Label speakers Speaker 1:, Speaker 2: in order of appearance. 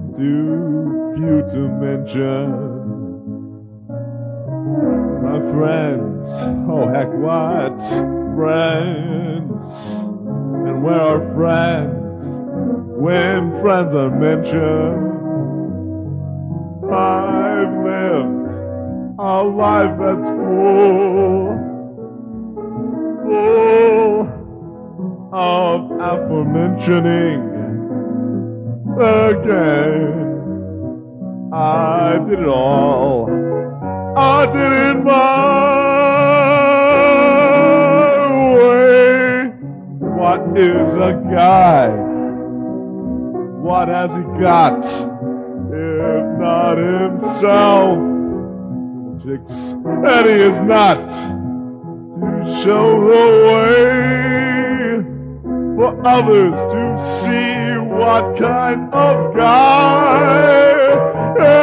Speaker 1: too few to mention. My friends, oh heck what? Friends. And where are friends when friends are mentioned? I've lived a life that's full of aforementioning. Again, I did it all. I did it my way. What is a guy? What has he got if not himself? Chicks, and he is not to show the way for others to see what kind of guy